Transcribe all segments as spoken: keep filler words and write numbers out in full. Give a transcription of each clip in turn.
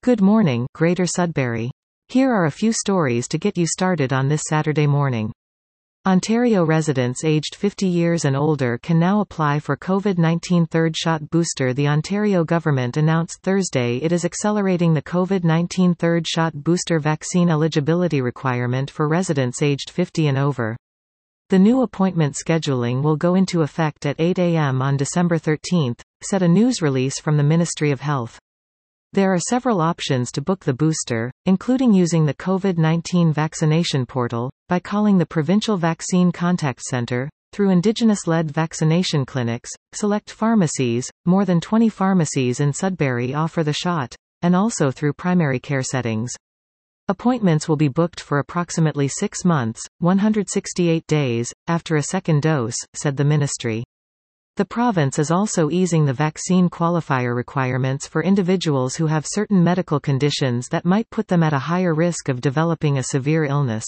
Good morning, Greater Sudbury. Here are a few stories to get you started on this Saturday morning. Ontario residents aged fifty years and older can now apply for COVID nineteen third shot booster. The Ontario government announced Thursday it is accelerating the COVID nineteen third shot booster vaccine eligibility requirement for residents aged fifty and over. The new appointment scheduling will go into effect at eight a m on December thirteenth, said a news release from the Ministry of Health. There are several options to book the booster, including using the COVID nineteen vaccination portal, by calling the Provincial Vaccine Contact Centre, through Indigenous-led vaccination clinics, select pharmacies, more than twenty pharmacies in Sudbury offer the shot, and also through primary care settings. Appointments will be booked for approximately six months, one hundred sixty-eight days, after a second dose, said the ministry. The province is also easing the vaccine qualifier requirements for individuals who have certain medical conditions that might put them at a higher risk of developing a severe illness.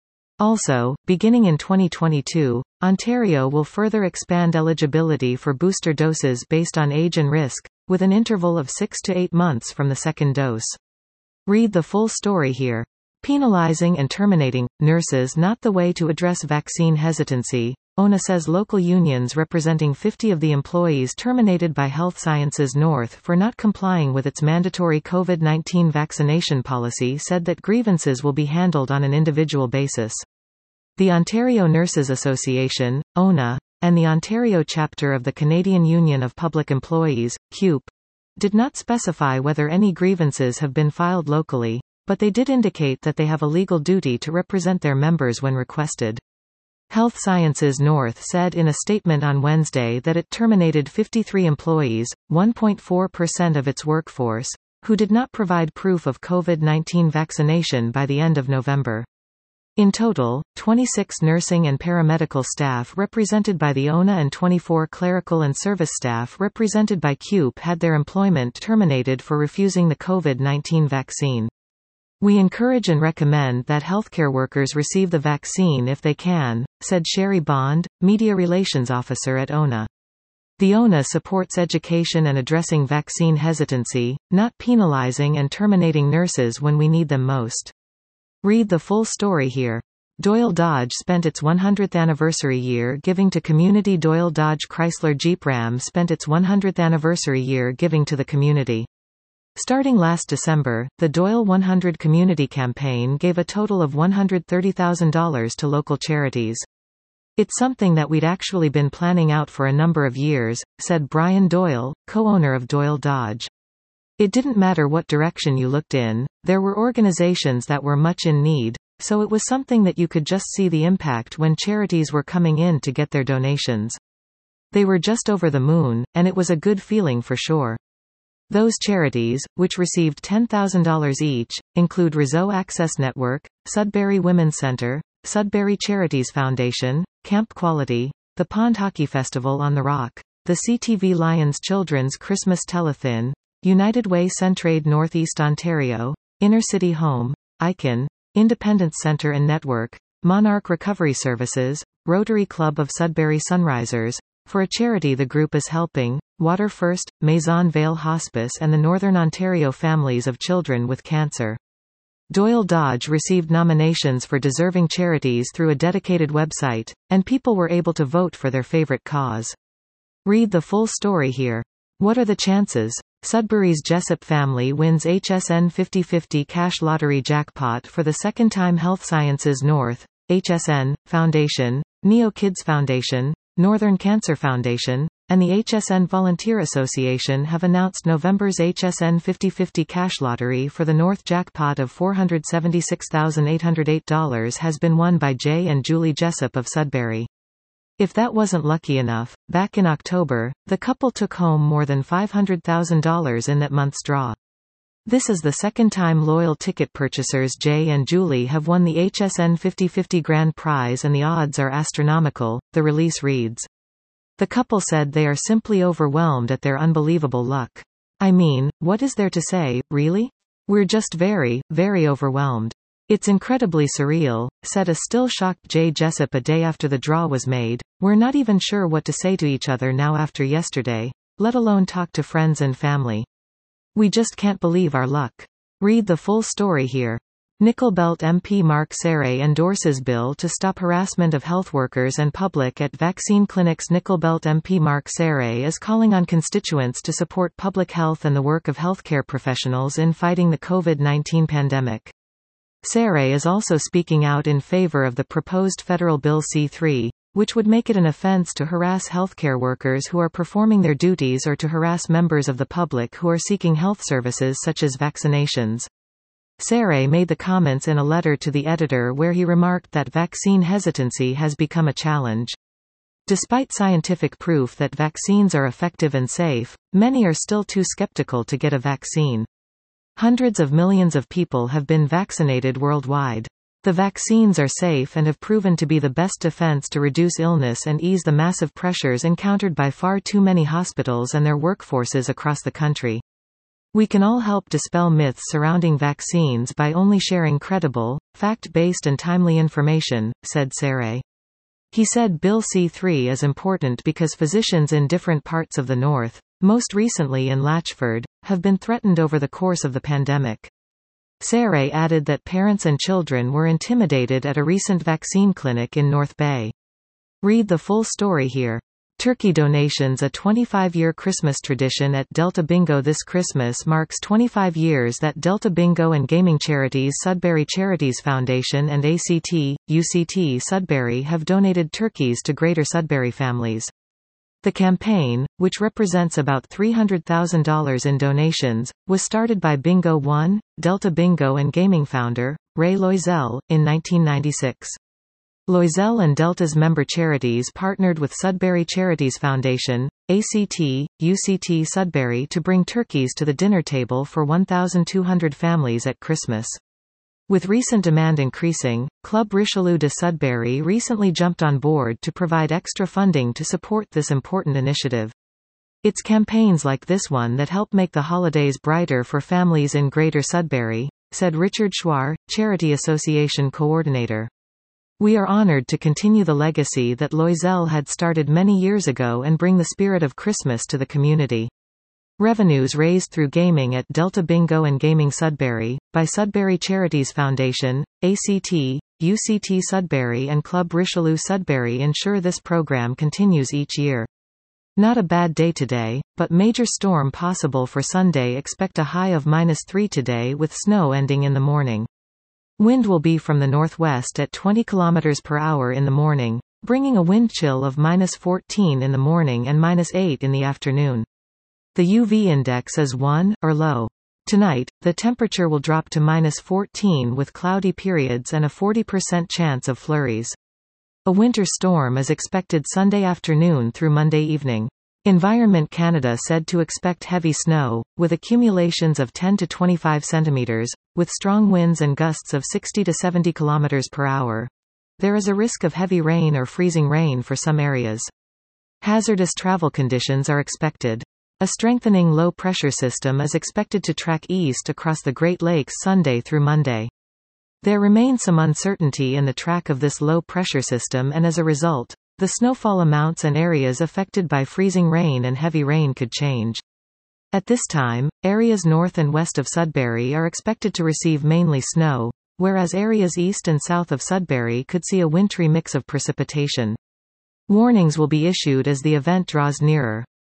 Also, beginning in twenty twenty-two, Ontario will further expand eligibility for booster doses based on age and risk, with an interval of six to eight months from the second dose. Read the full story here. Penalizing and terminating nurses not the way to address vaccine hesitancy. O N A says local unions representing fifty of the employees terminated by Health Sciences North for not complying with its mandatory COVID nineteen vaccination policy said that grievances will be handled on an individual basis. The Ontario Nurses Association, O N A, and the Ontario chapter of the Canadian Union of Public Employees, C U P, did not specify whether any grievances have been filed locally, but they did indicate that they have a legal duty to represent their members when requested. Health Sciences North said in a statement on Wednesday that it terminated fifty-three employees, one point four percent of its workforce, who did not provide proof of COVID nineteen vaccination by the end of November. In total, twenty-six nursing and paramedical staff represented by the O N A and twenty-four clerical and service staff represented by C U P had their employment terminated for refusing the COVID nineteen vaccine. We encourage and recommend that healthcare workers receive the vaccine if they can, said Sherry Bond, Media Relations Officer at O N A. The O N A supports education and addressing vaccine hesitancy, not penalizing and terminating nurses when we need them most. Read the full story here. Doyle Dodge spent its one hundredth anniversary year giving to community. Doyle Dodge Chrysler Jeep Ram spent its one hundredth anniversary year giving to the community. Starting last December, the Doyle one hundred Community Campaign gave a total of one hundred thirty thousand dollars to local charities. It's something that we'd actually been planning out for a number of years, said Brian Doyle, co-owner of Doyle Dodge. It didn't matter what direction you looked in, there were organizations that were much in need, so it was something that you could just see the impact when charities were coming in to get their donations. They were just over the moon, and it was a good feeling for sure. Those charities, which received ten thousand dollars each, include Roseau Access Network, Sudbury Women's Centre, Sudbury Charities Foundation, Camp Quality, the Pond Hockey Festival on the Rock, the C T V Lions Children's Christmas Telethon, United Way Centraide Northeast Ontario, Inner City Home, Icon, Independence Centre and Network, Monarch Recovery Services, Rotary Club of Sudbury Sunrisers. For a charity the group is helping, Water First, Maison Vale Hospice and the Northern Ontario Families of Children with Cancer. Doyle Dodge received nominations for deserving charities through a dedicated website, and people were able to vote for their favorite cause. Read the full story here. What are the chances? Sudbury's Jessup family wins H S N fifty fifty cash lottery jackpot for the second time. Health Sciences North, H S N, Foundation, Neo Kids Foundation, Northern Cancer Foundation, and the H S N Volunteer Association have announced November's H S N fifty fifty cash lottery for the North jackpot of four hundred seventy-six thousand eight hundred eight dollars has been won by Jay and Julie Jessup of Sudbury. If that wasn't lucky enough, back in October, the couple took home more than five hundred thousand dollars in that month's draw. This is the second time loyal ticket purchasers Jay and Julie have won the H S N fifty fifty grand prize, and the odds are astronomical, the release reads. The couple said they are simply overwhelmed at their unbelievable luck. I mean, what is there to say, really? We're just very, very overwhelmed. It's incredibly surreal, said a still shocked Jay Jessup a day after the draw was made. We're not even sure what to say to each other now after yesterday, let alone talk to friends and family. We just can't believe our luck. Read the full story here. Nickel-Belt M P Mark Sarey endorses bill to stop harassment of health workers and public at vaccine clinics. Nickel-Belt M P Mark Sarey is calling on constituents to support public health and the work of healthcare professionals in fighting the COVID nineteen pandemic. Sarey is also speaking out in favor of the proposed federal Bill C three, which would make it an offense to harass healthcare workers who are performing their duties or to harass members of the public who are seeking health services such as vaccinations. Sarey made the comments in a letter to the editor where he remarked that vaccine hesitancy has become a challenge. Despite scientific proof that vaccines are effective and safe, many are still too skeptical to get a vaccine. Hundreds of millions of people have been vaccinated worldwide. The vaccines are safe and have proven to be the best defense to reduce illness and ease the massive pressures encountered by far too many hospitals and their workforces across the country. We can all help dispel myths surrounding vaccines by only sharing credible, fact-based and timely information, said Sarey. He said Bill C three is important because physicians in different parts of the North, most recently in Latchford, have been threatened over the course of the pandemic. Sarey added that parents and children were intimidated at a recent vaccine clinic in North Bay. Read the full story here. Turkey donations. A twenty-five-year Christmas tradition at Delta Bingo. This Christmas marks twenty-five years that Delta Bingo and gaming charities Sudbury Charities Foundation and A C T, U C T Sudbury have donated turkeys to Greater Sudbury families. The campaign, which represents about three hundred thousand dollars in donations, was started by Bingo One, Delta Bingo and Gaming founder, Ray Loisel, in nineteen ninety-six. Loisel and Delta's member charities partnered with Sudbury Charities Foundation, A C T, U C T Sudbury to bring turkeys to the dinner table for one thousand two hundred families at Christmas. With recent demand increasing, Club Richelieu de Sudbury recently jumped on board to provide extra funding to support this important initiative. It's campaigns like this one that help make the holidays brighter for families in Greater Sudbury, said Richard Schwar, Charity Association coordinator. We are honored to continue the legacy that Loisel had started many years ago and bring the spirit of Christmas to the community. Revenues raised through gaming at Delta Bingo and Gaming Sudbury, by Sudbury Charities Foundation, A C T, U C T Sudbury and Club Richelieu Sudbury ensure this program continues each year. Not a bad day today, but major storm possible for Sunday. Expect a high of minus three today with snow ending in the morning. Wind will be from the northwest at twenty kilometers per hour in the morning, bringing a wind chill of minus fourteen in the morning and minus eight in the afternoon. The U V index is one, or low. Tonight, the temperature will drop to minus fourteen with cloudy periods and a forty percent chance of flurries. A winter storm is expected Sunday afternoon through Monday evening. Environment Canada said to expect heavy snow, with accumulations of ten to twenty-five centimeters, with strong winds and gusts of sixty to seventy kilometers per hour. There is a risk of heavy rain or freezing rain for some areas. Hazardous travel conditions are expected. A strengthening low-pressure system is expected to track east across the Great Lakes Sunday through Monday. There remains some uncertainty in the track of this low-pressure system, and as a result, the snowfall amounts and areas affected by freezing rain and heavy rain could change. At this time, areas north and west of Sudbury are expected to receive mainly snow, whereas areas east and south of Sudbury could see a wintry mix of precipitation. Warnings will be issued as the event draws nearer.